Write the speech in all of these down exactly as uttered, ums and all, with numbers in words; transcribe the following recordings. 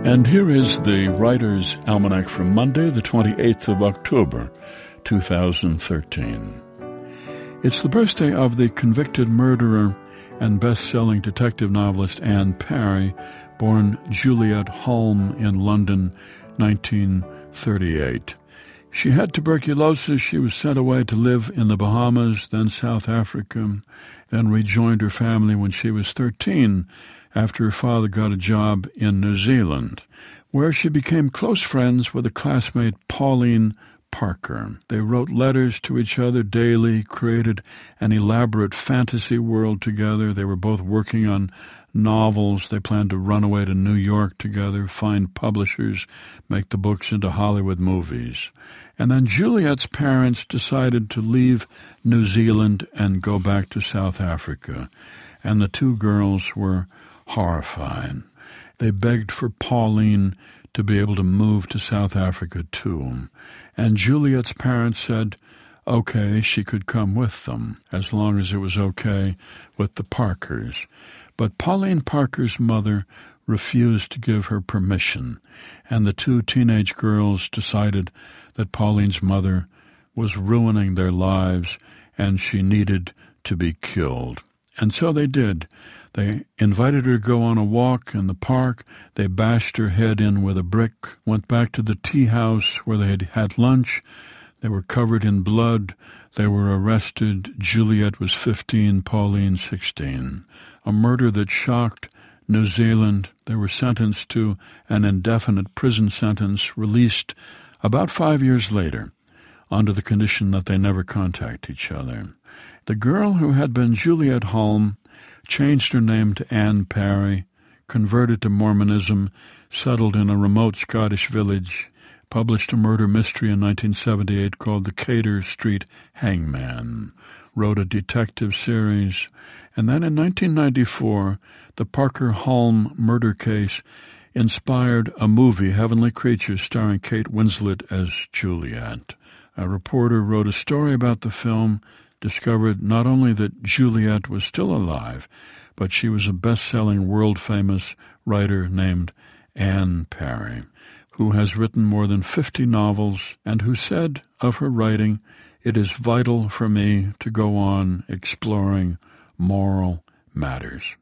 And here is the Writer's Almanac for Monday, the twenty-eighth of October, two thousand thirteen. It's the birthday of the convicted murderer and best-selling detective novelist Anne Parry, born Juliet Hulme in London, nineteen thirty-eight. She had tuberculosis. She was sent away to live in the Bahamas, then South Africa, then rejoined her family when she was thirteen, after her father got a job in New Zealand, where she became close friends with a classmate, Pauline Parker. They wrote letters to each other daily, created an elaborate fantasy world together. They were both working on novels. They planned to run away to New York together, find publishers, make the books into Hollywood movies. And then Juliet's parents decided to leave New Zealand and go back to South Africa. And the two girls were horrified. They begged for Pauline to be able to move to South Africa too. And Juliet's parents said, okay, she could come with them, as long as it was okay with the Parkers. But Pauline Parker's mother refused to give her permission, and the two teenage girls decided that Pauline's mother was ruining their lives and she needed to be killed. And so they did. They invited her to go on a walk in the park. They bashed her head in with a brick, went back to the tea house where they had had lunch. They were covered in blood. They were arrested. Juliet was fifteen, Pauline sixteen. A murder that shocked New Zealand. They were sentenced to an indefinite prison sentence, released about five years later, under the condition that they never contact each other. The girl who had been Juliet Hulme changed her name to Anne Parry, converted to Mormonism, settled in a remote Scottish village, published a murder mystery in nineteen seventy-eight called The Cater Street Hangman, wrote a detective series, and then in nineteen ninety-four, the Parker Hulme murder case inspired a movie, Heavenly Creatures, starring Kate Winslet as Juliet. A reporter wrote a story about the film, discovered not only that Juliet was still alive, but she was a best-selling, world-famous writer named Anne Parry, who has written more than fifty novels and who said of her writing, "It is vital for me to go on exploring moral matters."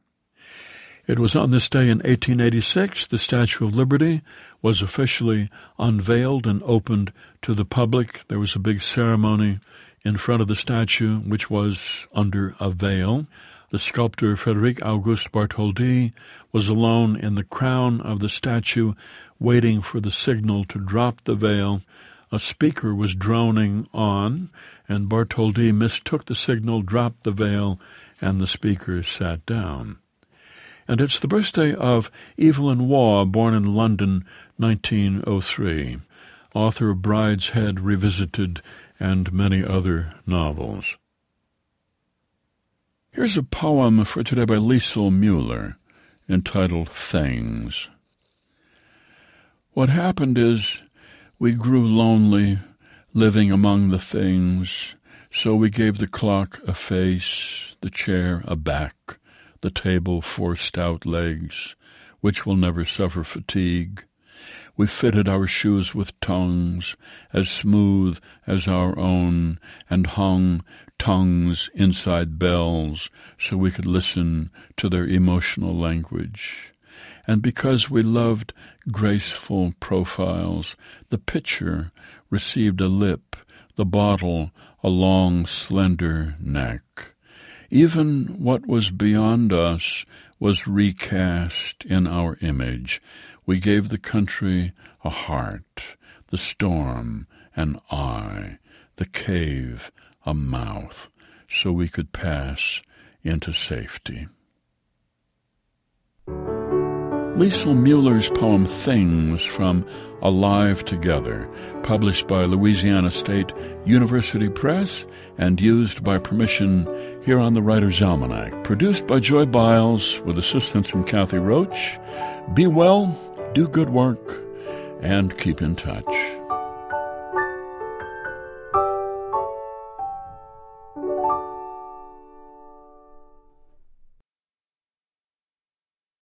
It was on this day in eighteen eighty-six the Statue of Liberty was officially unveiled and opened to the public. There was a big ceremony in front of the statue, which was under a veil. The sculptor Frédéric Auguste Bartholdi was alone in the crown of the statue, waiting for the signal to drop the veil. A speaker was droning on, and Bartholdi mistook the signal, dropped the veil, and the speaker sat down. And it's the birthday of Evelyn Waugh, born in London, nineteen oh three, author of Brideshead Revisited and many other novels. Here's a poem for today by Liesl Müller, entitled Things. What happened is we grew lonely, living among the things, so we gave the clock a face, the chair a back, the table four stout legs, which will never suffer fatigue. We fitted our shoes with tongues, as smooth as our own, and hung tongues inside bells, so we could listen to their emotional language. And because we loved graceful profiles, the pitcher received a lip, the bottle a long, slender neck. Even what was beyond us was recast in our image. We gave the country a heart, the storm an eye, the cave a mouth, so we could pass into safety. Liesl Müller's poem Things from Alive Together, published by Louisiana State University Press and used by permission here on the Writer's Almanac, produced by Joy Biles with assistance from Kathy Roach. Be well, do good work, and keep in touch.